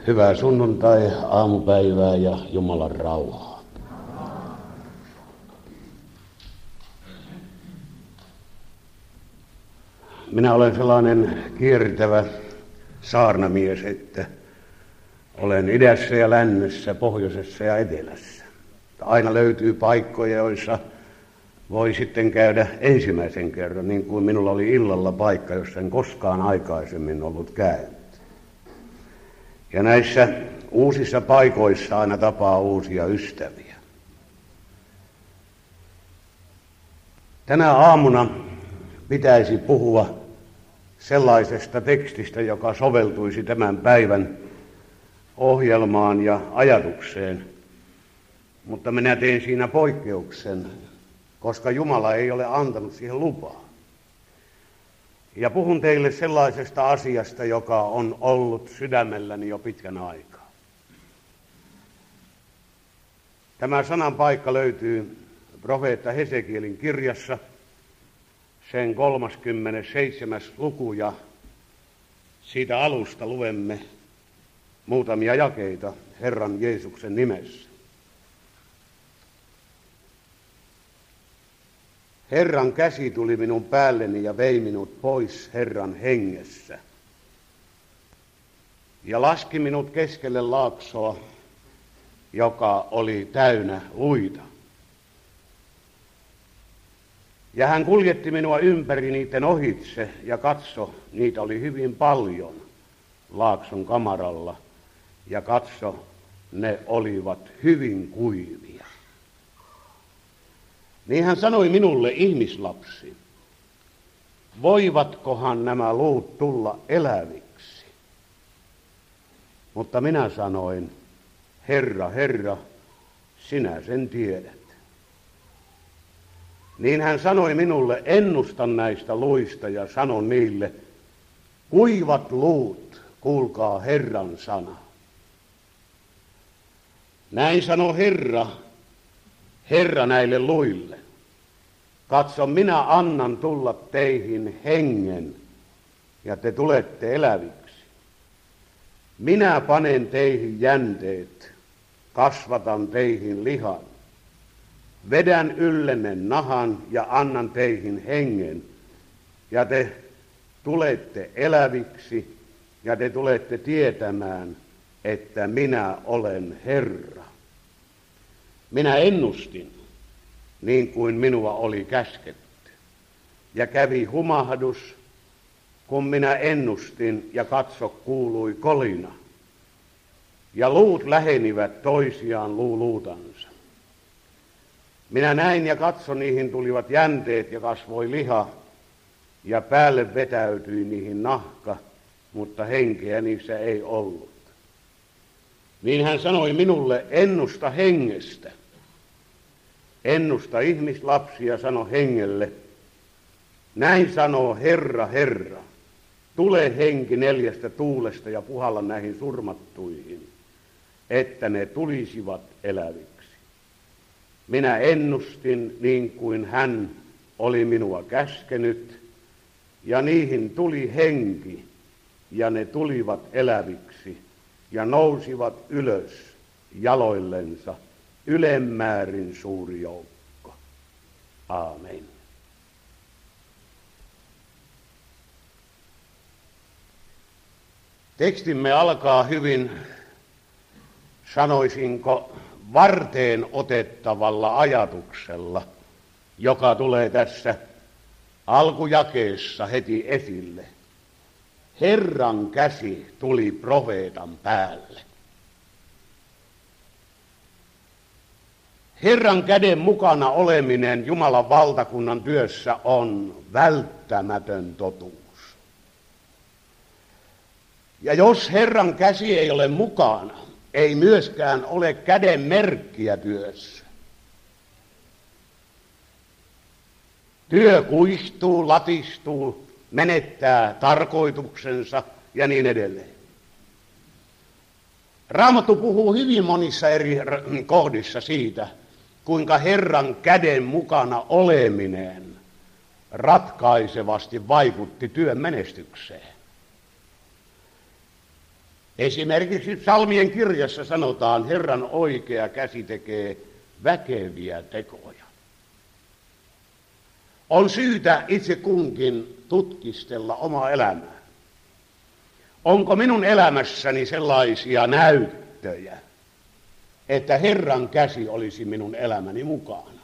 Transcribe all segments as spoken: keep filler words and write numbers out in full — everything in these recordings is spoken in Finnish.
Hyvää sunnuntai-aamupäivää ja Jumalan rauhaa. Minä olen sellainen kiertävä saarnamies, että olen idässä ja lännessä, pohjoisessa ja etelässä. Aina löytyy paikkoja, joissa voi sitten käydä ensimmäisen kerran, niin kuin minulla oli illalla paikka, jossa en koskaan aikaisemmin ollut käynyt. Ja näissä uusissa paikoissa aina tapaa uusia ystäviä. Tänä aamuna pitäisi puhua sellaisesta tekstistä, joka soveltuisi tämän päivän ohjelmaan ja ajatukseen. Mutta minä teen siinä poikkeuksen, koska Jumala ei ole antanut siihen lupaa. Ja puhun teille sellaisesta asiasta, joka on ollut sydämelläni jo pitkän aikaa. Tämä sanan paikka löytyy profeetta Hesekielin kirjassa, sen kolmaskymmenesseitsemäs luku, ja siitä alusta luemme muutamia jakeita Herran Jeesuksen nimessä. Herran käsi tuli minun päälleni ja vei minut pois Herran hengessä. Ja laski minut keskelle laaksoa, joka oli täynnä luita. Ja hän kuljetti minua ympäri niiden ohitse ja katso, niitä oli hyvin paljon laakson kamaralla. Ja katso, ne olivat hyvin kuivia. Niin hän sanoi minulle, ihmislapsi, voivatkohan nämä luut tulla eläviksi? Mutta minä sanoin, Herra, Herra, sinä sen tiedät. Niin hän sanoi minulle, ennusta näistä luista ja sano niille, kuivat luut, kuulkaa Herran sana. Näin sanoi Herra, Herra näille luille, katso, minä annan tulla teihin hengen, ja te tulette eläviksi. Minä panen teihin jänteet, kasvatan teihin lihan, vedän yllenne nahan ja annan teihin hengen, ja te tulette eläviksi, ja te tulette tietämään, että minä olen Herra. Minä ennustin, niin kuin minua oli käsketty, ja kävi humahdus, kun minä ennustin, ja katso, kuului kolina, ja luut lähenivät toisiaan luuluutansa. Minä näin ja katso, niihin tulivat jänteet ja kasvoi liha, ja päälle vetäytyi niihin nahka, mutta henkeä niissä ei ollut. Niin hän sanoi minulle, ennusta hengestä. Ennusta ihmislapsia, sano hengelle. Näin sanoo Herra, Herra. Tule henki neljästä tuulesta ja puhalla näihin surmattuihin, että ne tulisivat eläviksi. Minä ennustin niin kuin hän oli minua käskenyt, ja niihin tuli henki, ja ne tulivat eläviksi, ja nousivat ylös jaloillensa. Ylemmäärin suuri joukko. Aamen. Tekstimme alkaa hyvin, sanoisinko, varteen otettavalla ajatuksella, joka tulee tässä alkujakeessa heti esille. Herran käsi tuli profeetan päälle. Herran käden mukana oleminen Jumalan valtakunnan työssä on välttämätön totuus. Ja jos Herran käsi ei ole mukana, ei myöskään ole käden merkkiä työssä. Työ kuihtuu, latistuu, menettää tarkoituksensa ja niin edelleen. Raamattu puhuu hyvin monissa eri kohdissa siitä, kuinka Herran käden mukana oleminen ratkaisevasti vaikutti työn menestykseen. Esimerkiksi psalmien kirjassa sanotaan, Herran oikea käsi tekee väkeviä tekoja. On syytä itse kunkin tutkistella omaa elämää. Onko minun elämässäni sellaisia näyttöjä, että Herran käsi olisi minun elämäni mukana?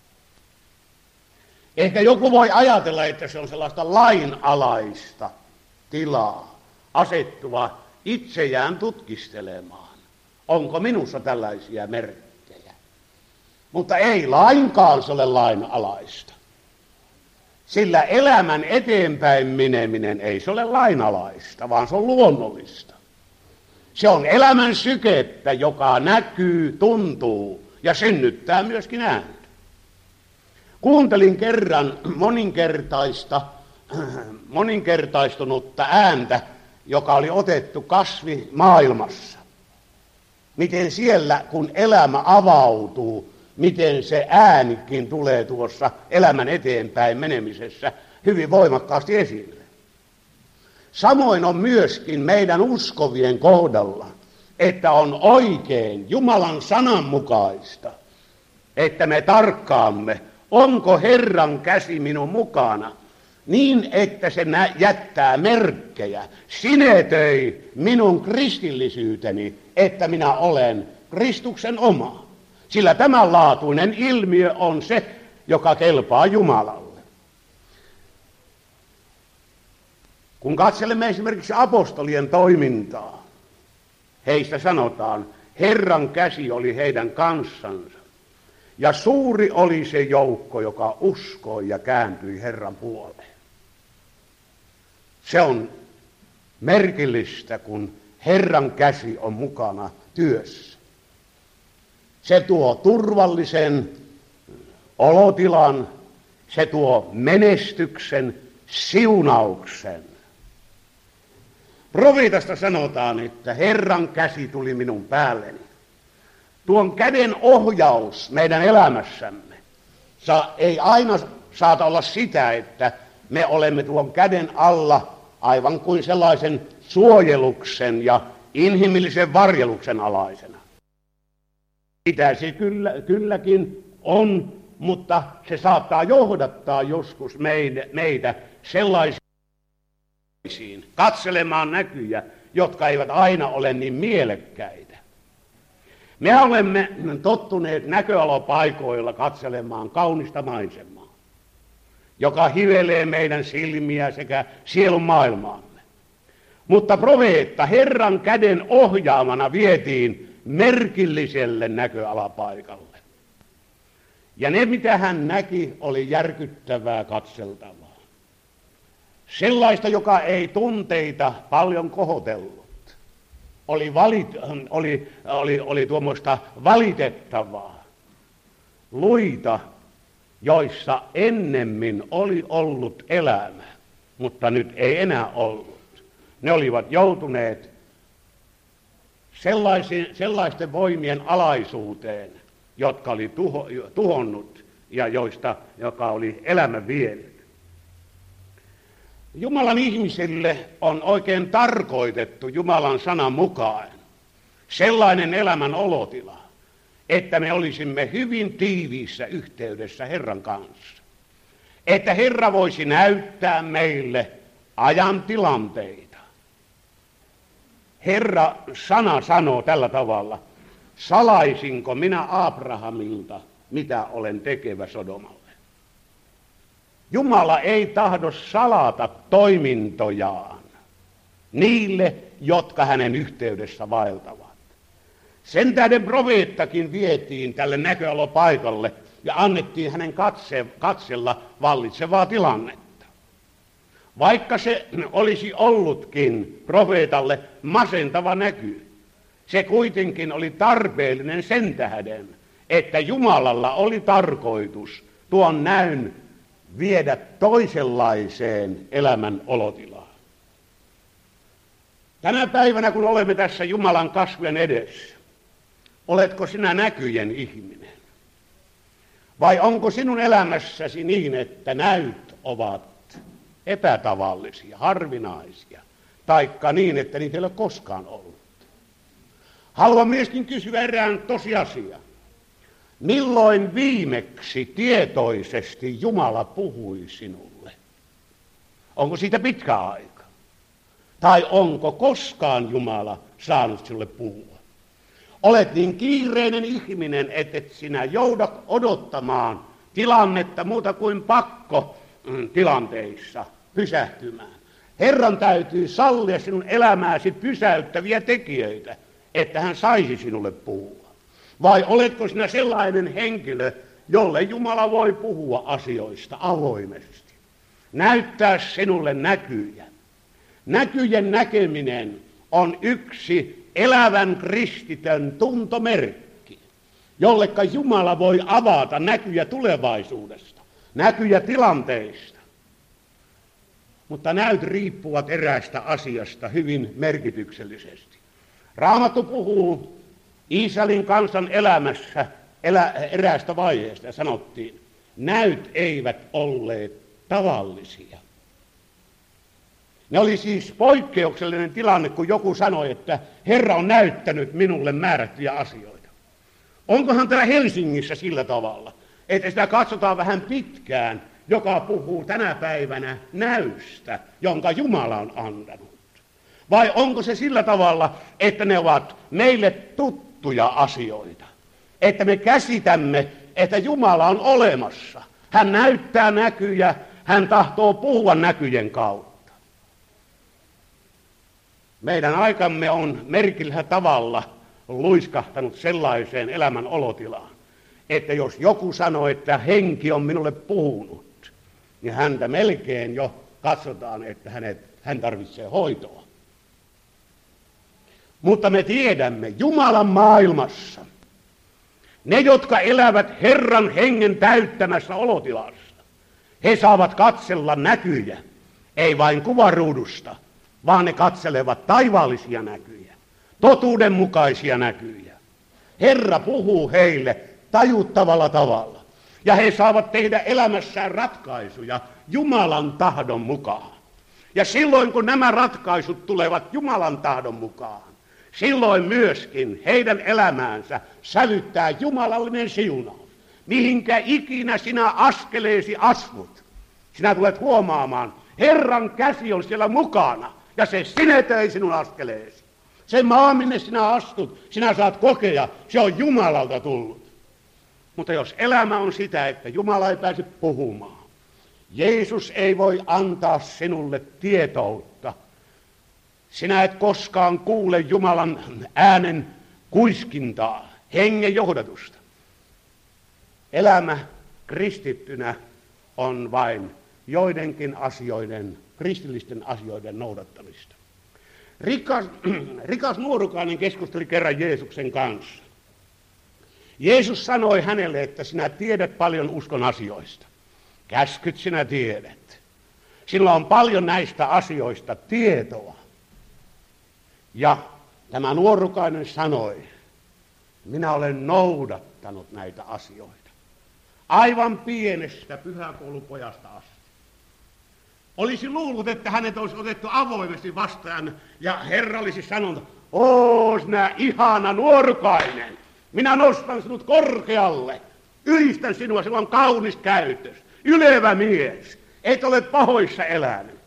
Ehkä joku voi ajatella, että se on sellaista lainalaista tilaa, asettua itseään tutkistelemaan. Onko minussa tällaisia merkkejä? Mutta ei lainkaan se ole lainalaista. Sillä elämän eteenpäin meneminen ei se ole lainalaista, vaan se on luonnollista. Se on elämän sykettä, joka näkyy, tuntuu ja synnyttää myöskin ääntä. Kuuntelin kerran moninkertaista, moninkertaistunutta ääntä, joka oli otettu kasvimaailmassa. Miten siellä, kun elämä avautuu, miten se äänikin tulee tuossa elämän eteenpäin menemisessä hyvin voimakkaasti esille. Samoin on myöskin meidän uskovien kohdalla, että on oikein Jumalan sanan mukaista, että me tarkkaamme, onko Herran käsi minun mukana, niin että se jättää merkkejä, sinetöi minun kristillisyyteni, että minä olen Kristuksen oma. Sillä tämänlaatuinen ilmiö on se, joka kelpaa Jumalalle. Kun katselemme esimerkiksi apostolien toimintaa, heistä sanotaan, Herran käsi oli heidän kanssansa. Ja suuri oli se joukko, joka uskoi ja kääntyi Herran puoleen. Se on merkillistä, kun Herran käsi on mukana työssä. Se tuo turvallisen olotilan, se tuo menestyksen, siunauksen. Profeetasta sanotaan, että Herran käsi tuli minun päälleni. Tuon käden ohjaus meidän elämässämme Sa, ei aina saata olla sitä, että me olemme tuon käden alla aivan kuin sellaisen suojeluksen ja inhimillisen varjeluksen alaisena. Sitä se kyllä, kylläkin on, mutta se saattaa johdattaa joskus meitä, meitä sellaisiin katselemaan näkyjä, jotka eivät aina ole niin mielekkäitä. Me olemme tottuneet näköalopaikoilla katselemaan kaunista maisemaa, joka hivelee meidän silmiä sekä sielun maailmaamme. Mutta profeetta Herran käden ohjaamana vietiin merkilliselle näköalapaikalle. Ja ne, mitä hän näki, oli järkyttävää katseltavaa. Sellaista, joka ei tunteita paljon kohotellut. Oli, valit, oli, oli, oli tuommoista valitettavaa. Luita, joissa ennemmin oli ollut elämä, mutta nyt ei enää ollut. Ne olivat joutuneet sellaisten voimien alaisuuteen, jotka oli tuho, tuhonnut ja joista, joka oli elämä vienyt. Jumalan ihmisille on oikein tarkoitettu Jumalan sanan mukaan sellainen elämän olotila, että me olisimme hyvin tiiviissä yhteydessä Herran kanssa. Että Herra voisi näyttää meille ajan tilanteita. Herra sana sanoo tällä tavalla, salaisinko minä Abrahamilta, mitä olen tekevä Sodomalle. Jumala ei tahdo salata toimintojaan niille, jotka hänen yhteydessä vaeltavat. Sen tähden profeettakin vietiin tälle näköalopaikalle ja annettiin hänen katse, katsella vallitsevaa tilannetta. Vaikka se olisi ollutkin profeetalle masentava näky, se kuitenkin oli tarpeellinen sen tähden, että Jumalalla oli tarkoitus tuon näyn viedä toisenlaiseen elämän olotilaan. Tänä päivänä, kun olemme tässä Jumalan kasvojen edessä, oletko sinä näkyjen ihminen? Vai onko sinun elämässäsi niin, että näyt ovat epätavallisia, harvinaisia, taikka niin, että niitä ei ole koskaan ollut? Haluan myöskin kysyä erään tosiasian. Milloin viimeksi tietoisesti Jumala puhui sinulle? Onko siitä pitkä aika? Tai onko koskaan Jumala saanut sinulle puhua? Olet niin kiireinen ihminen, et sinä jouda odottamaan tilannetta muuta kuin pakko tilanteissa pysähtymään. Herran täytyy sallia sinun elämääsi pysäyttäviä tekijöitä, että hän saisi sinulle puhua. Vai oletko sinä sellainen henkilö, jolle Jumala voi puhua asioista avoimesti? Näyttää sinulle näkyjä. Näkyjen näkeminen on yksi elävän kristitön tuntomerkki, jolleka Jumala voi avata näkyjä tulevaisuudesta, näkyjä tilanteista. Mutta näyt riippuvat eräästä asiasta hyvin merkityksellisesti. Raamattu puhuu Israelin kansan elämässä elä, eräästä vaiheesta ja sanottiin, näyt eivät olleet tavallisia. Ne oli siis poikkeuksellinen tilanne, kun joku sanoi, että Herra on näyttänyt minulle määrättyjä asioita. Onkohan täällä Helsingissä sillä tavalla, että sitä katsotaan vähän pitkään, joka puhuu tänä päivänä näystä, jonka Jumala on antanut? Vai onko se sillä tavalla, että ne ovat meille tuttuja asioita? Että me käsitämme, että Jumala on olemassa. Hän näyttää näkyjä, hän tahtoo puhua näkyjen kautta. Meidän aikamme on merkillisellä tavalla luiskahtanut sellaiseen elämän olotilaan, että jos joku sanoo, että henki on minulle puhunut, niin häntä melkein jo katsotaan, että hänet, hän tarvitsee hoitoa. Mutta me tiedämme, Jumalan maailmassa, ne, jotka elävät Herran hengen täyttämässä olotilassa, he saavat katsella näkyjä, ei vain kuvaruudusta, vaan ne katselevat taivaallisia näkyjä, totuudenmukaisia näkyjä. Herra puhuu heille tajuttavalla tavalla, ja he saavat tehdä elämässään ratkaisuja Jumalan tahdon mukaan. Ja silloin, kun nämä ratkaisut tulevat Jumalan tahdon mukaan, silloin myöskin heidän elämäänsä sävyttää jumalallinen siunaus. Mihinkä ikinä sinä askeleesi asut, sinä tulet huomaamaan, Herran käsi on siellä mukana, ja se sinetöi sinun askeleesi. Se maa, minne sinä astut, sinä saat kokea, se on Jumalalta tullut. Mutta jos elämä on sitä, että Jumala ei pääse puhumaan, Jeesus ei voi antaa sinulle tietoutta, sinä et koskaan kuule Jumalan äänen kuiskintaa, hengen johdatusta. Elämä kristittynä on vain joidenkin asioiden, kristillisten asioiden noudattamista. Rikas, rikas nuorukainen keskusteli kerran Jeesuksen kanssa. Jeesus sanoi hänelle, että sinä tiedät paljon uskon asioista. Käskyt sinä tiedät. Sinulla on paljon näistä asioista tietoa. Ja tämä nuorukainen sanoi, minä olen noudattanut näitä asioita. Aivan pienestä pyhäkoulupojasta asti. Olisi luullut, että hänet olisi otettu avoimesti vastaan ja Herra olisi sanonut, oo sinä ihana nuorukainen, minä nostan sinut korkealle, ylistän sinua, sinulla on kaunis käytös, ylevä mies, et ole pahoissa elänyt.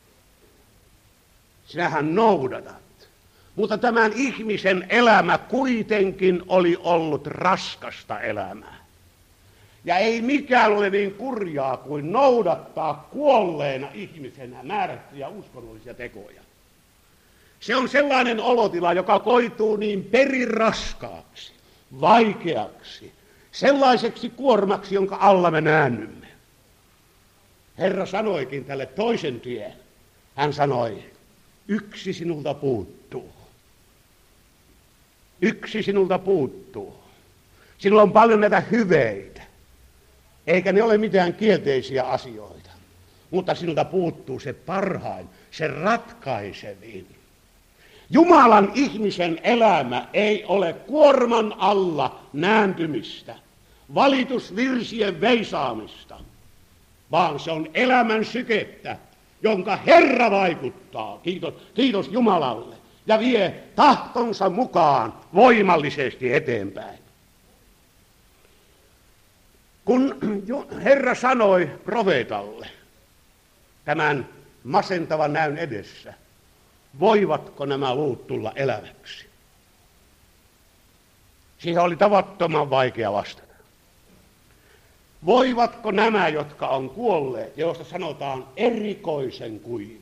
Sinähän noudatat. Mutta tämän ihmisen elämä kuitenkin oli ollut raskasta elämää. Ja ei mikään ole niin kurjaa kuin noudattaa kuolleena ihmisenä määrättyjä uskonnollisia tekoja. Se on sellainen olotila, joka koituu niin perin-raskaaksi, vaikeaksi, sellaiseksi kuormaksi, jonka alla me näännymme. Herra sanoikin tälle toisen tien. Hän sanoi, yksi sinulta puuttuu. Yksi sinulta puuttuu. Sinulla on paljon näitä hyveitä, eikä ne ole mitään kielteisiä asioita. Mutta sinulta puuttuu se parhain, se ratkaisevin. Jumalan ihmisen elämä ei ole kuorman alla nääntymistä, valitusvirsien veisaamista, vaan se on elämän sykettä, jonka Herra vaikuttaa, kiitos, kiitos Jumalalle, ja vie tahtonsa mukaan voimallisesti eteenpäin. Kun Herra sanoi profeetalle tämän masentavan näyn edessä, voivatko nämä luut tulla eläväksi? Siihen oli tavattoman vaikea vastata. Voivatko nämä, jotka on kuolleet, joista sanotaan erikoisen kuivia?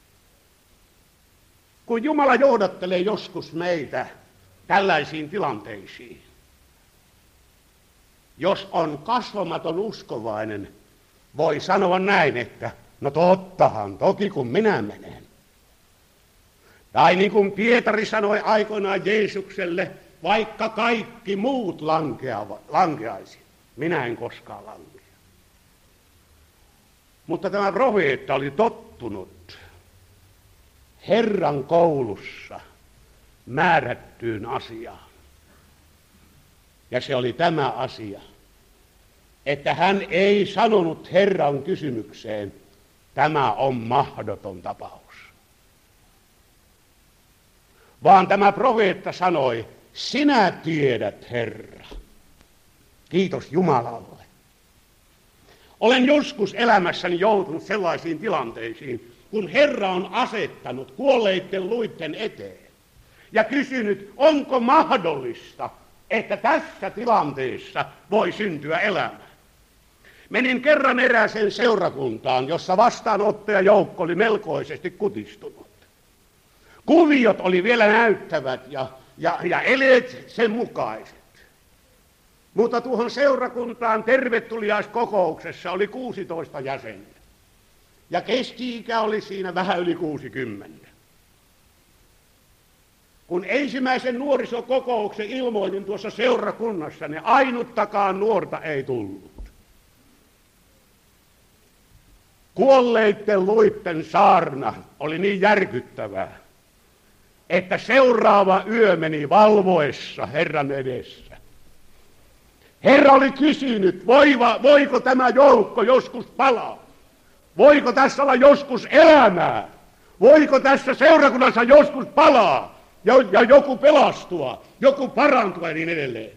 Kun Jumala johdattelee joskus meitä tällaisiin tilanteisiin, jos on kasvamaton uskovainen, voi sanoa näin, että no tottahan toki kun minä menen. Tai niin kuin Pietari sanoi aikoinaan Jeesukselle, vaikka kaikki muut lankeaisi, minä en koskaan lankea. Mutta tämä profeetta oli tottunut Herran koulussa määrättyyn asiaan. Ja se oli tämä asia, että hän ei sanonut Herran kysymykseen, tämä on mahdoton tapaus. Vaan tämä profeetta sanoi, sinä tiedät, Herra. Kiitos Jumalalle. Olen joskus elämässäni joutunut sellaisiin tilanteisiin, kun Herra on asettanut kuolleiden luitten eteen ja kysynyt, onko mahdollista, että tässä tilanteessa voi syntyä elämä. Menin kerran erääseen seurakuntaan, jossa vastaanottajajoukko oli melkoisesti kutistunut. Kuviot oli vielä näyttävät ja, ja, ja eleet sen mukaiset. Mutta tuohon seurakuntaan tervetuliaiskokouksessa oli kuusitoista jäsentä. Ja keski-ikä oli siinä vähän yli kuusikymmentä. Kun ensimmäisen nuorisokokouksen ilmoitin tuossa seurakunnassa, niin ainuttakaan nuorta ei tullut. Kuolleiden luitten saarna oli niin järkyttävää, että seuraava yö meni valvoessa Herran edessä. Herra oli kysynyt, voiva, voiko tämä joukko joskus palaa? Voiko tässä olla joskus elämää? Voiko tässä seurakunnassa joskus palaa? Ja, ja joku pelastua, joku parantua ja niin edelleen.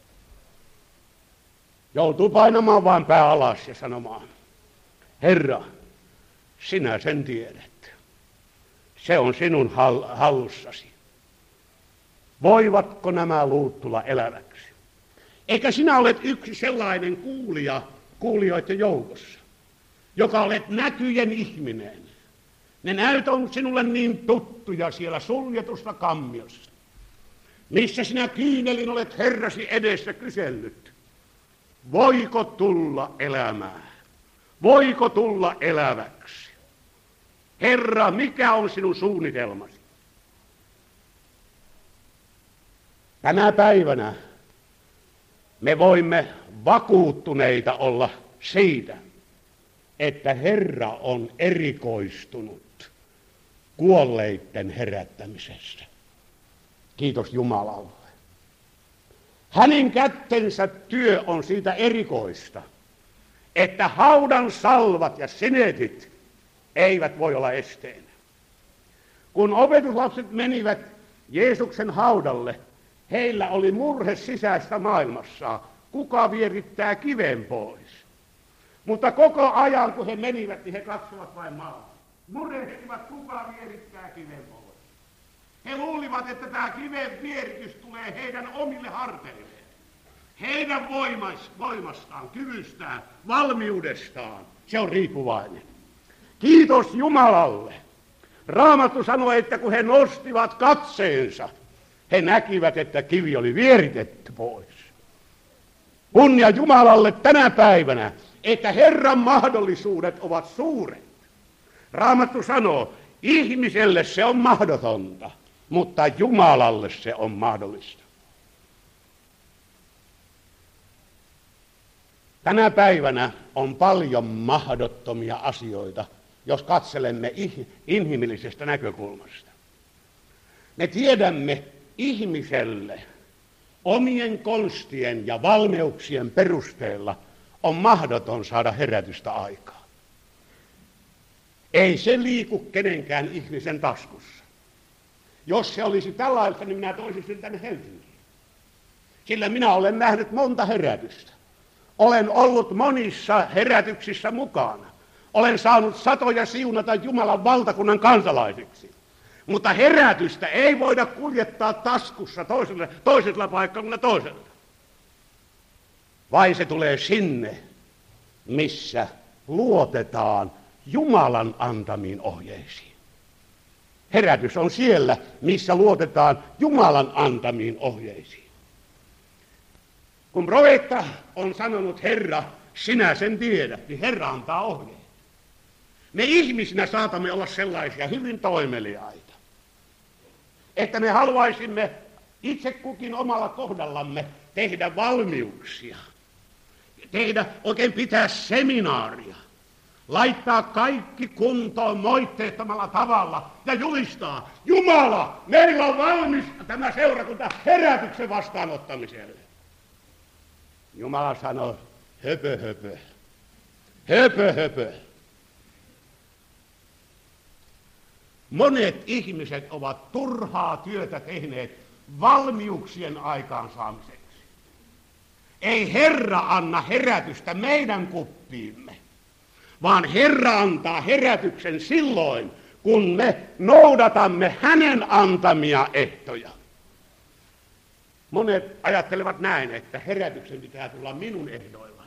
Joutuu painamaan vain pää alas ja sanomaan, Herra, sinä sen tiedät. Se on sinun hallussasi. Voivatko nämä luut tulla eläväksi? Eikä sinä olet yksi sellainen kuulija kuulijoiden joukossa, joka olet näkyjen ihminen. Ne näyt on sinulle niin tuttuja siellä suljetusta kammiossa, missä sinä kyynelin olet Herrasi edessä kysellyt, voiko tulla elämää? Voiko tulla eläväksi? Herra, mikä on sinun suunnitelmasi? Tänä päivänä me voimme vakuuttuneita olla siitä, että Herra on erikoistunut kuolleiden herättämisessä. Kiitos Jumalalle. Hänen kättensä työ on siitä erikoista, että haudan salvat ja sinetit eivät voi olla esteenä. Kun opetuslapset menivät Jeesuksen haudalle, heillä oli murhe sisäistä maailmassaan, kuka vierittää kiven pois. Mutta koko ajan, kun he menivät, niin he katsovat vain maalle. Murehtivat, kuka vierittää kiven pois. He luulivat, että tämä kiven vieritys tulee heidän omille harteilleen. Heidän voimas, voimastaan, kyvystään, valmiudestaan. Se on riippuvainen. Kiitos Jumalalle. Raamattu sanoi, että kun he nostivat katseensa, he näkivät, että kivi oli vieritetty pois. Kunnia Jumalalle tänä päivänä, että Herran mahdollisuudet ovat suuret. Raamattu sanoo, ihmiselle se on mahdotonta, mutta Jumalalle se on mahdollista. Tänä päivänä on paljon mahdottomia asioita, jos katselemme inhimillisestä näkökulmasta. Me tiedämme ihmiselle omien konstien ja valmiuksien perusteella on mahdoton saada herätystä aikaa. Ei se liiku kenenkään ihmisen taskussa. Jos se olisi tällaista, niin minä toisin sen tänne Helsinkiin. Sillä minä olen nähnyt monta herätystä. Olen ollut monissa herätyksissä mukana. Olen saanut satoja siunata Jumalan valtakunnan kansalaisiksi. Mutta herätystä ei voida kuljettaa taskussa toisella, toisella paikalla toisella. Vai se tulee sinne, missä luotetaan Jumalan antamiin ohjeisiin. Herätys on siellä, missä luotetaan Jumalan antamiin ohjeisiin. Kun profeetta on sanonut, Herra, sinä sen tiedät, niin Herra antaa ohjeet. Me ihmisinä saatamme olla sellaisia hyvin toimeliaita, että me haluaisimme itse kukin omalla kohdallamme tehdä valmiuksia, tehdä oikein pitää seminaaria, laittaa kaikki kuntoon moitteettomalla tavalla ja julistaa, Jumala, meillä on valmis tämä seurakunta herätyksen vastaanottamiselle. Jumala sanoi, höpö, höpö, höpö, höpö. Monet ihmiset ovat turhaa työtä tehneet valmiuksien aikaansaamiseksi. Ei Herra anna herätystä meidän kuppiimme, vaan Herra antaa herätyksen silloin, kun me noudatamme hänen antamia ehtoja. Monet ajattelevat näin, että herätyksen pitää tulla minun ehdoillani.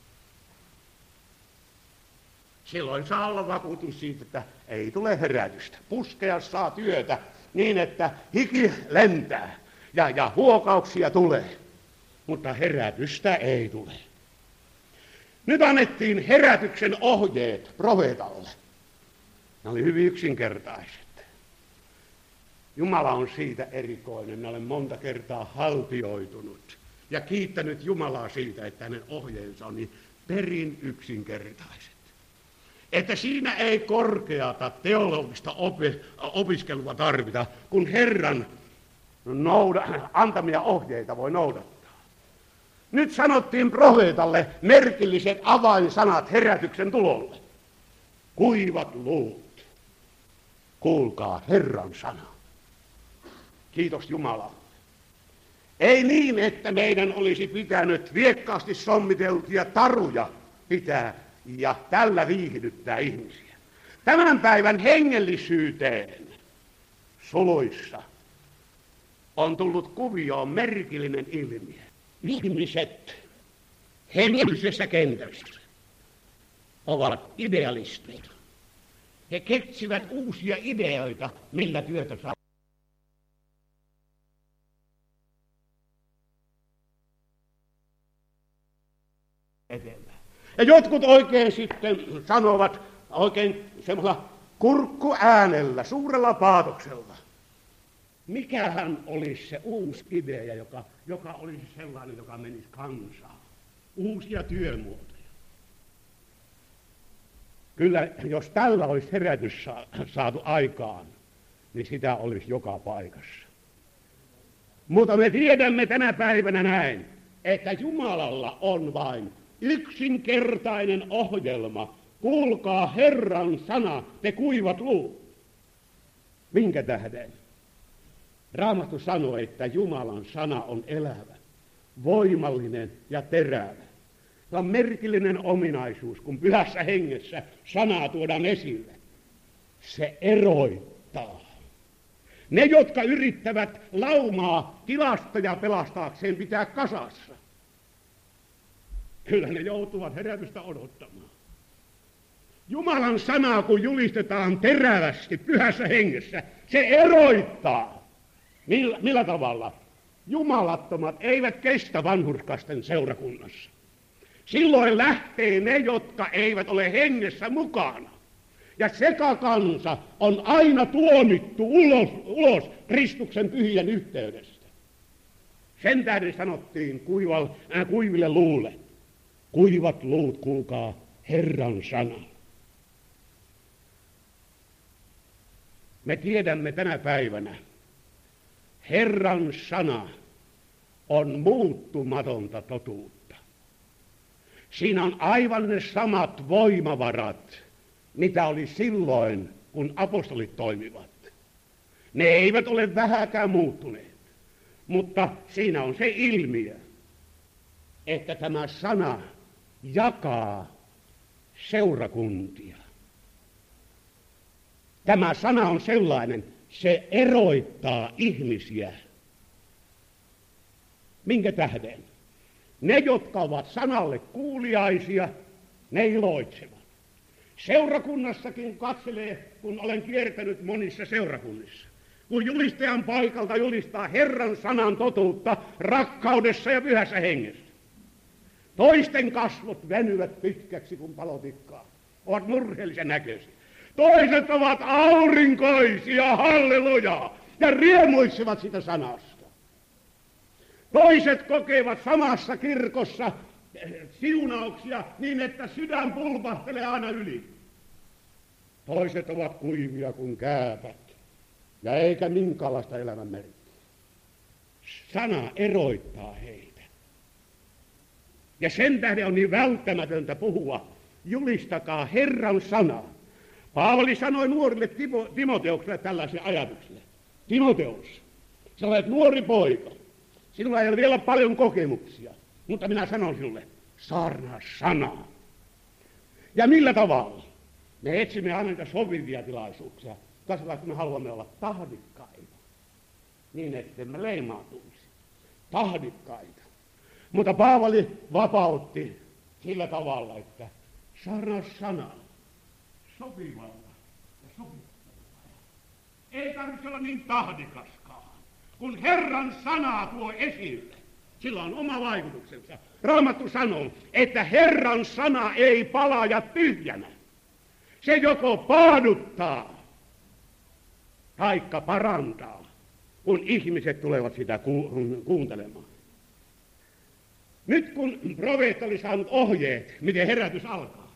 Silloin saa olla vakuutus siitä, että ei tule herätystä. Puskea saa työtä niin, että hiki lentää ja, ja huokauksia tulee, mutta herätystä ei tule. Nyt annettiin herätyksen ohjeet profeetalle. Ne oli hyvin yksinkertaiset. Jumala on siitä erikoinen. Minä olen monta kertaa haltioitunut ja kiittänyt Jumalaa siitä, että hänen ohjeensa on niin perin yksinkertaiset. Että siinä ei korkeata teologista opi, opiskelua tarvita, kun Herran nouda, antamia ohjeita voi noudattaa. Nyt sanottiin profeetalle merkilliset avainsanat herätyksen tulolle. Kuivat luut, kuulkaa Herran sana. Kiitos Jumalalle. Ei niin, että meidän olisi pitänyt viekkaasti sommiteltuja taruja pitää ja tällä viihdyttää ihmisiä. Tämän päivän hengellisyyteen suluissa on tullut kuvioon merkillinen ilmiö. Ihmiset hengellisessä kentässä ovat idealisteja. He keksivät uusia ideoita, millä työtä saa. Eteenpäin. Ja jotkut oikein sitten sanovat oikein semmoisella kurkkuäänellä, suurella paatoksella. Mikähän olisi se uusi idea, joka, joka olisi sellainen, joka menisi kansaan? Uusia työmuotoja. Kyllä, jos tällä olisi herätys saatu aikaan, niin sitä olisi joka paikassa. Mutta me tiedämme tänä päivänä näin, että Jumalalla on vain yksinkertainen ohjelma. Kuulkaa Herran sana, te kuivat luut. Minkä tähden? Raamattu sanoo, että Jumalan sana on elävä, voimallinen ja terävä. Se on merkillinen ominaisuus, kun pyhässä hengessä sanaa tuodaan esille. Se eroittaa. Ne, jotka yrittävät laumaa tilastoja pelastaakseen pitää kasassa, kyllä ne joutuvat herätystä odottamaan. Jumalan sanaa, kun julistetaan terävästi pyhässä hengessä, se eroittaa. Millä, millä tavalla? Jumalattomat eivät kestä vanhurskasten seurakunnassa. Silloin lähtee ne, jotka eivät ole hengessä mukana. Ja sekakansa on aina tuomittu ulos, ulos Kristuksen pyhien yhteydestä. Sen tähden sanottiin kuival, äh, kuiville luulle. Kuivat luut, kuulkaa Herran sana. Me tiedämme tänä päivänä, Herran sana on muuttumatonta totuutta. Siinä on aivan ne samat voimavarat, mitä oli silloin, kun apostolit toimivat. Ne eivät ole vähäkään muuttuneet, mutta siinä on se ilmiö, että tämä sana jakaa seurakuntia. Tämä sana on sellainen, se eroittaa ihmisiä. Minkä tähden? Ne, jotka ovat sanalle kuuliaisia, ne iloitsevat. Seurakunnassakin katselee, kun olen kiertänyt monissa seurakunnissa. Kun julistajan paikalta julistaa Herran sanan totuutta rakkaudessa ja pyhässä hengessä. Toisten kasvot venyvät pitkäksi kuin palotikkaa, ovat murheellisen näköisiä. Toiset ovat aurinkoisia, halleluja, ja riemuitsevat sitä sanasta. Toiset kokevat samassa kirkossa siunauksia niin, että sydän pulpahtelee aina yli. Toiset ovat kuivia kuin kääpät, ja eikä minkäänlaista elämän merkkiä. Sana eroittaa heitä. Ja sen tähden on niin välttämätöntä puhua, julistakaa Herran sanaa. Paavali sanoi nuorille Timo, Timoteukselle tällaisia ajatuksia. Timoteus, sä olet nuori poika. Sinulla ei ole vielä paljon kokemuksia, mutta minä sanon sinulle, saarnaa sanaa. Ja millä tavalla? Me etsimme aina niitä sopivia tilaisuuksia, koska me haluamme olla tahdikkaita, niin ettemme leimaantuisi. Tahdikkaita. Mutta Paavali vapautti sillä tavalla, että saarnaa sanaa sopivalla ja sopittavalla. Ei tarvitse olla niin tahdikaskaan, kun Herran sanaa tuo esille. Sillä on oma vaikutuksensa. Raamattu sanoo, että Herran sana ei palaa ja tyhjänä. Se joko paaduttaa taikka parantaa, kun ihmiset tulevat sitä ku- kuuntelemaan. Nyt kun profeetta oli saanut ohjeet, miten herätys alkaa,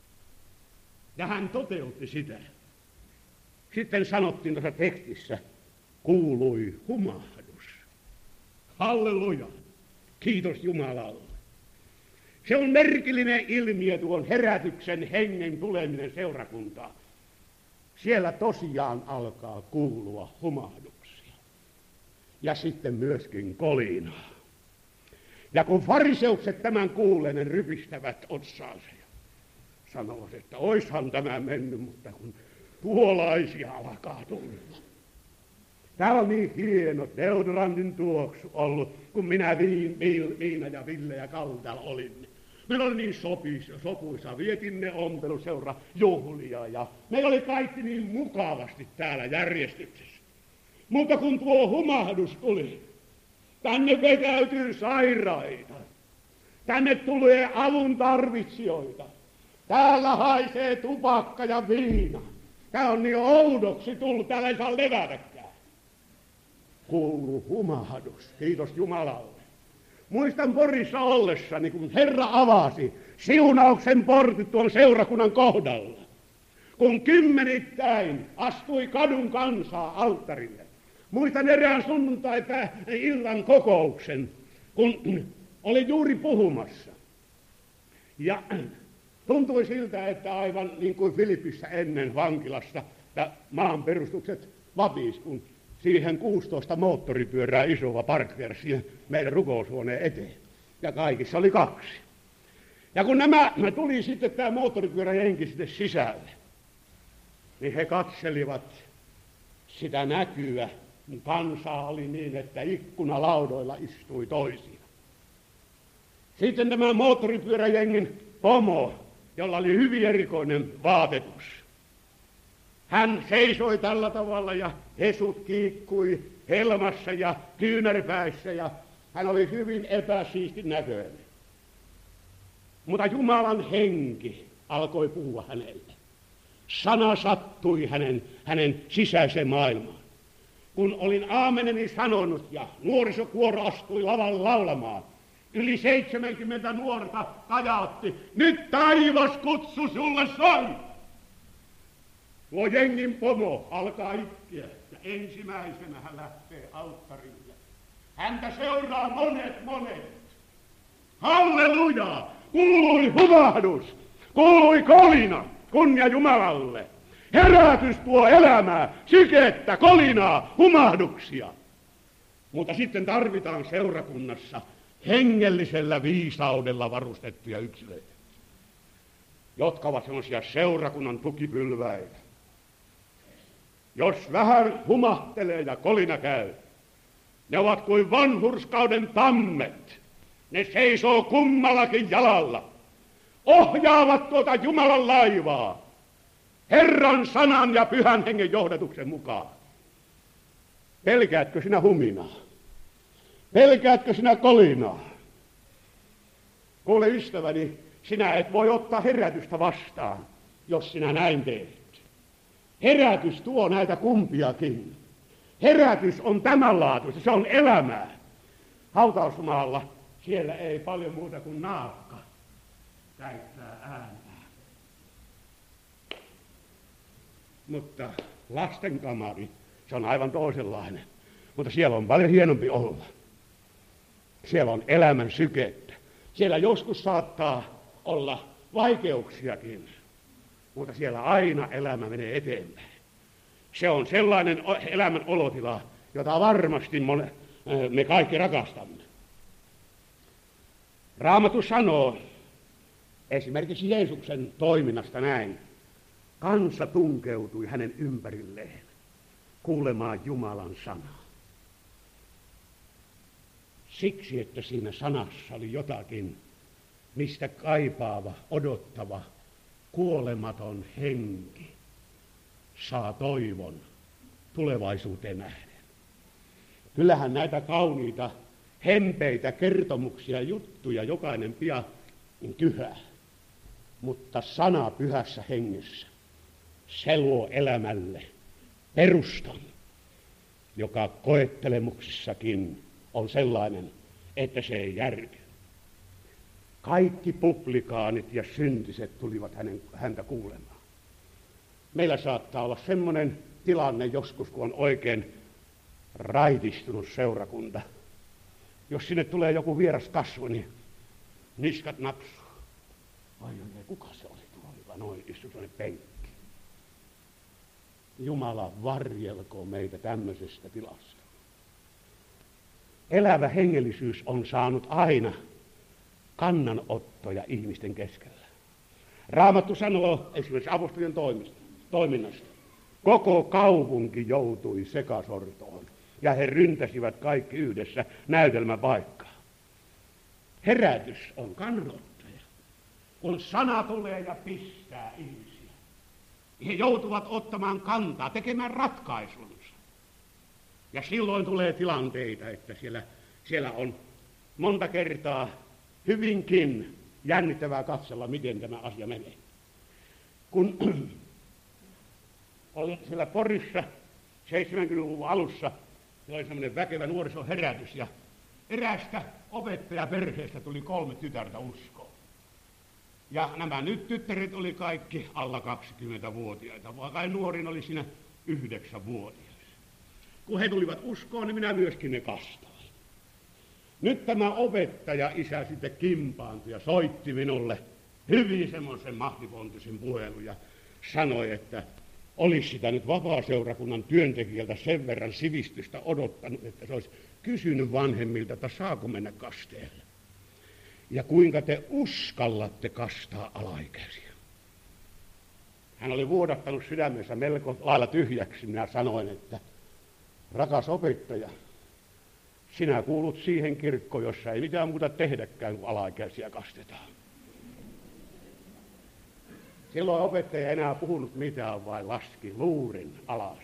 ja hän toteutti sitä, sitten sanottiin tuossa tekstissä, kuului humahdus. Halleluja! Kiitos Jumalalle. Se on merkillinen ilmiö tuon herätyksen hengen tuleminen seurakuntaan. Siellä tosiaan alkaa kuulua humahduksia. Ja sitten myöskin kolinaa. Ja kun fariseukset tämän kuulee, ne rypistävät otsaansa ja sanovat, että oishan tämä mennyt, mutta kun tuolaisia alkaa tulla. Täällä on niin hieno deodorantin tuoksu ollut, kun minä viin, viin, Viina ja Ville ja Kalle täällä olimme. Meillä oli niin sopis, sopuisa, vietin ne ompeluseura juhlia ja meillä oli kaikki niin mukavasti täällä järjestyksessä. Mutta kun tuo humahdus tuli, tänne vetäytyy sairaita, tänne tulee avun tarvitsijoita, täällä haisee tupakka ja viina. Tää on niin oudoksi tullut, täällä ei saa levätäkään. Kuuluu humahdus, kiitos Jumalalle. Muistan Porissa ollessani, kun Herra avasi siunauksen portit tuon seurakunnan kohdalla. Kun kymmenittäin astui kadun kansaa alttarille. Muistan erään sunnuntai-illan kokouksen, kun olin juuri puhumassa. Ja tuntui siltä, että aivan niin kuin Filippissä ennen vankilasta maan perustukset vapis, kun siihen kuusitoista moottoripyörää isoa parkkeerasi siihen meidän rukoushuoneen eteen. Ja kaikissa oli kaksi. Ja kun nämä tuli sitten tämä moottoripyöräjenki sinne sisälle, niin he katselivat sitä näkyä. Kansaa oli niin, että ikkunalaudoilla istui toisia. Sitten tämä moottoripyöräjengin pomo, jolla oli hyvin erikoinen vaatetus. Hän seisoi tällä tavalla ja hesut kiikkui helmassa ja kyynärpäissä ja hän oli hyvin epäsiistin näköinen. Mutta Jumalan henki alkoi puhua hänelle. Sana sattui hänen, hänen sisäiseen maailmaan. Kun olin aameneni sanonut ja nuorisokuoro astui lavalle laulamaan, yli seitsemänkymmentä nuorta kajautti, nyt taivas kutsu sulle soi. Tuo jengin pomo alkaa itkeä ja ensimmäisenä hän lähtee alttarille. Häntä seuraa monet monet. Halleluja! Kuului humahdus, kuului kolina, kunnia Jumalalle. Herätys tuo elämää, sykettä, kolinaa, humahduksia. Mutta sitten tarvitaan seurakunnassa hengellisellä viisaudella varustettuja yksilöitä, jotka ovat sellaisia seurakunnan tukipylväitä. Jos vähän humahtelee ja kolina käy, ne ovat kuin vanhurskauden tammet. Ne seisoo kummallakin jalalla, ohjaavat tuota Jumalan laivaa Herran sanan ja pyhän hengen johdatuksen mukaan. Pelkäätkö sinä huminaa? Pelkäätkö sinä kolinaa? Kuule ystäväni, sinä et voi ottaa herätystä vastaan, jos sinä näin teet. Herätys tuo näitä kumpiakin. Herätys on tämänlaatuista, se on elämää. Hautausmaalla siellä ei paljon muuta kuin naakka täyttää ääntä. Mutta lastenkamari, se on aivan toisenlainen. Mutta siellä on paljon hienompi olla. Siellä on elämän sykettä. Siellä joskus saattaa olla vaikeuksiakin, mutta siellä aina elämä menee eteenpäin. Se on sellainen elämän olotila, jota varmasti me kaikki rakastamme. Raamattu sanoo esimerkiksi Jeesuksen toiminnasta näin. Kansa tunkeutui hänen ympärilleen kuulemaan Jumalan sanaa. Siksi, että siinä sanassa oli jotakin, mistä kaipaava, odottava, kuolematon henki saa toivon tulevaisuuteen nähden. Kyllähän näitä kauniita, hempeitä kertomuksia, juttuja jokainen pian kyhää, mutta sana pyhässä hengessä, se luo elämälle perustan, joka koettelemuksissakin on sellainen, että se ei järky. Kaikki publikaanit ja syntiset tulivat hänen, häntä kuulemaan. Meillä saattaa olla semmoinen tilanne joskus, kun on oikein raitistunut seurakunta. Jos sinne tulee joku vieras kasvo, niin niskat napsuu. Ai, ai, kuka se oli tuolla? Noin istui tuonne penkkiin. Jumala varjelkoon meitä tämmöisestä tilasta. Elävä hengellisyys on saanut aina kannanottoja ihmisten keskellä. Raamattu sanoo esimerkiksi apostolien toiminnasta. Koko kaupunki joutui sekasortoon ja he ryntäsivät kaikki yhdessä näytelmäpaikkaa. Herätys on kannanottaja. Kun sana tulee ja pistää ihmisiä, he joutuvat ottamaan kantaa, tekemään ratkaisunsa. Ja silloin tulee tilanteita, että siellä, siellä on monta kertaa hyvinkin jännittävää katsella, miten tämä asia menee. Kun olin siellä Porissa seitsemänkymmentäluvun alussa, se oli semmoinen väkevä nuorisoherätys ja eräästä opettajaperheestä tuli kolme tytärtä uskoon. Ja nämä nyt tyttäret oli kaikki alla kaksikymmentävuotiaita, vaikka nuorin oli siinä yhdeksänvuotias. Kun he tulivat uskoon, niin minä myöskin ne kastoin. Nyt tämä opettaja isä sitten kimpaantui ja soitti minulle hyvin semmoisen mahtipontisen puhelun ja sanoi, että olisi sitä nyt vapaaseurakunnan työntekijältä sen verran sivistystä odottanut, että se olisi kysynyt vanhemmilta, että saako mennä kasteelle. Ja kuinka te uskallatte kastaa alaikäisiä. Hän oli vuodattanut sydämensä melko lailla tyhjäksi. Minä sanoin, että rakas opettaja, sinä kuulut siihen kirkkoon, jossa ei mitään muuta tehdäkään, kun alaikäisiä kastetaan. Silloin opettaja ei enää puhunut mitään, vaan laski luurin alas.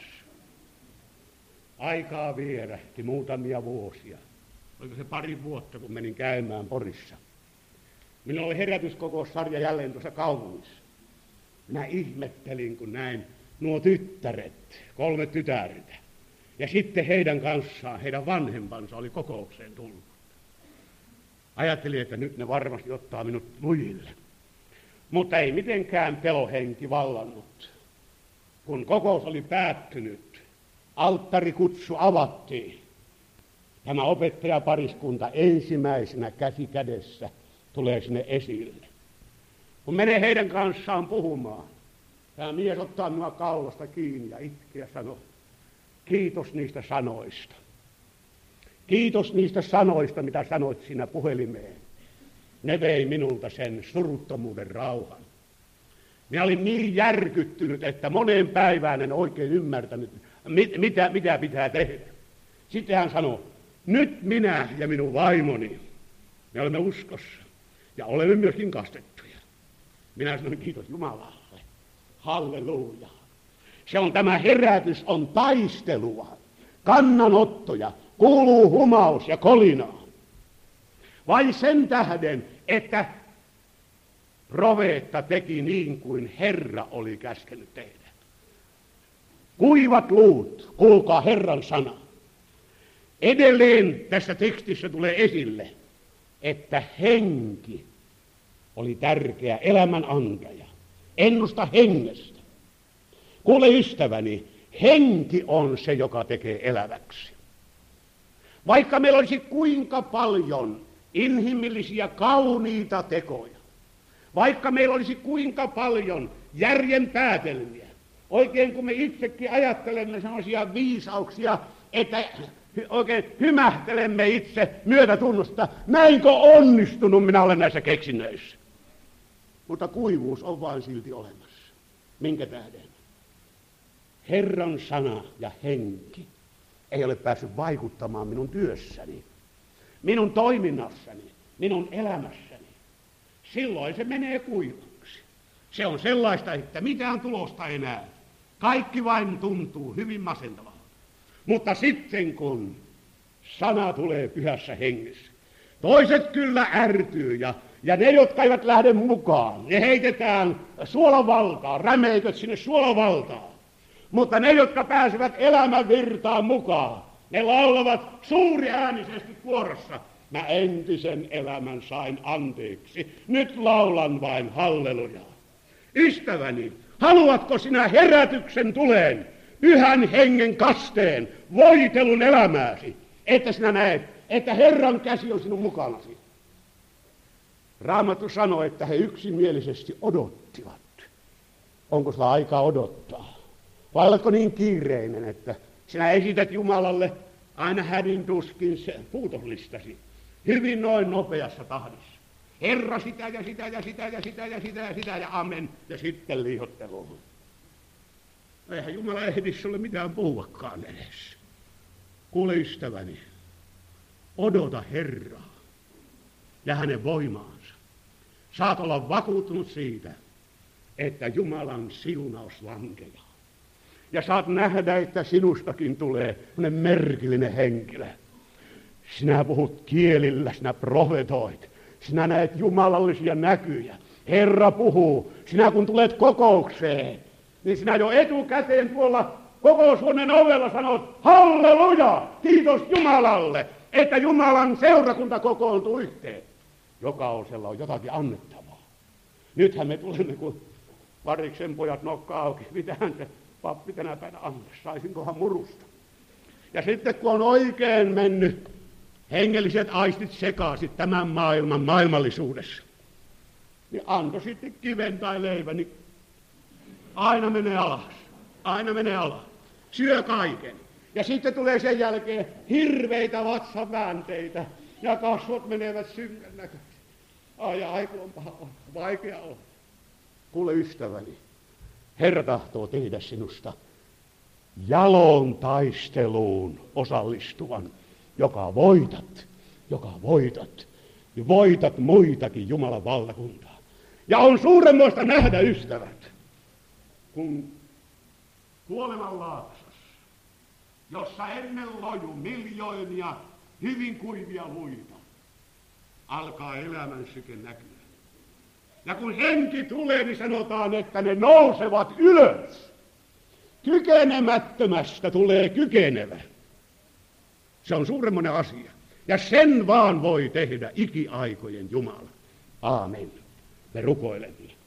Aikaa vierähti muutamia vuosia. Oliko se pari vuotta, kun menin käymään Porissa. Minulla oli herätyskokoussarja jälleen tuossa kaupungissa. Minä ihmettelin, kun näin nuo tyttäret, kolme tytärtä. Ja sitten heidän kanssaan, heidän vanhempansa oli kokoukseen tullut. Ajattelin, että nyt ne varmasti ottaa minut lujille. Mutta ei mitenkään pelohenki vallannut. Kun kokous oli päättynyt, alttarikutsu avattiin. Tämä opettajapariskunta ensimmäisenä käsi kädessä tulee sinne esille. Kun menee heidän kanssaan puhumaan, Tämä mies ottaa minua kaulasta kiinni ja itkee ja sanoo, kiitos niistä sanoista. Kiitos niistä sanoista, mitä sanoit sinä puhelimeen. Ne vei minulta sen suruttomuuden rauhan. Minä olin niin järkyttynyt, että moneen päivään en oikein ymmärtänyt, mit, mitä, mitä pitää tehdä. Sitten hän sanoi, nyt minä ja minun vaimoni, me olemme uskossa ja olemme myöskin kastettuja. Minä sanoin, kiitos Jumalalle. Halleluja. Se on tämä herätys, on taistelua, kannanottoja, kuuluu humaus ja kolinaa. Vai sen tähden, että profeetta teki niin kuin Herra oli käskenyt tehdä. Kuivat luut, kuulkaa Herran sana. Edelleen tässä tekstissä tulee esille, että henki oli tärkeä elämän antaja. Ennusta hengestä. Kuule ystäväni, henki on se, joka tekee eläväksi. Vaikka meillä olisi kuinka paljon inhimillisiä kauniita tekoja, vaikka meillä olisi kuinka paljon järjen päätelmiä, oikein kun me itsekin ajattelemme sellaisia viisauksia, että oikein hymähtelemme itse myötätunnosta, näinkö onnistunut minä olen näissä keksinnöissä. Mutta kuivuus on vain silti olemassa. Minkä tähden? Herran sana ja henki ei ole päässyt vaikuttamaan minun työssäni, minun toiminnassani, minun elämässäni. Silloin se menee kuivaksi. Se on sellaista, että mitään tulosta ei näe. Kaikki vain tuntuu hyvin masentavalta. Mutta sitten kun sana tulee pyhässä hengessä, toiset kyllä ärtyy ja, ja ne, jotka eivät lähde mukaan, ne heitetään suolavaltaan, rämeiköt sinne suolavaltaan. Mutta ne, jotka pääsevät elämän virtaan mukaan, ne laulavat suuriäänisesti kuorossa. Mä entisen elämän sain anteeksi. Nyt laulan vain hallelujaa. Ystäväni, haluatko sinä herätyksen tuleen, pyhän hengen kasteen, voitelun elämääsi, että sinä näet, että Herran käsi on sinun mukanasi? Raamattu sanoo, että he yksimielisesti odottivat. Onko sulla aikaa odottaa? Vai oletko niin kiireinen, että sinä esität Jumalalle aina hädin tuskin se puutoslistasi hyvin noin nopeassa tahdissa. Herra sitä ja sitä ja sitä ja sitä ja sitä ja sitä ja amen ja sitten liihotteluun. Eihän Jumala ehdi sulle mitään puhuakaan edes. Kuule ystäväni, odota Herraa ja hänen voimaansa. Saat olla vakuuttunut siitä, että Jumalan siunaus lankeaa. Ja saat nähdä, että sinustakin tulee merkillinen henkilö. Sinä puhut kielillä, sinä profetoit. Sinä näet jumalallisia näkyjä. Herra puhuu. Sinä kun tulet kokoukseen, niin sinä jo etukäteen tuolla kokoushuoneen ovella sanot, halleluja, kiitos Jumalalle, että Jumalan seurakunta kokoontuu yhteen. Jokaisella on jotakin annettavaa. Nythän me tulemme, kun variksen pojat nokka auki. Mitähän se pappi tänä päivänä antaa? Saisinkohan murusta? Ja sitten kun on oikein mennyt hengelliset aistit sekaisin tämän maailman maailmallisuudessa, niin antoi sitten kiven tai leivän, niin aina menee alas. Aina menee alas. Syö kaiken. Ja sitten tulee sen jälkeen hirveitä vatsaväänteitä ja kasvot menevät synkän näköisesti. Ai ai, kun on paha olla. Vaikea olla. Kuule ystäväni, Herra tahtoo tehdä sinusta jaloon taisteluun osallistuvan, joka voitat, joka voitat, ja voitat muitakin Jumalan valtakuntaa. Ja on suuremmoista nähdä, ystävät, kun kuolemanlaaksossa, jossa ennen loju miljoonia hyvin kuivia luita, alkaa elämän syke näkyä. Ja kun henki tulee, niin sanotaan, että ne nousevat ylös. Kykenemättömästä tulee kykenevä. Se on suuremmoinen asia. Ja sen vaan voi tehdä ikiaikojen Jumala. Aamen. Me rukoilemme.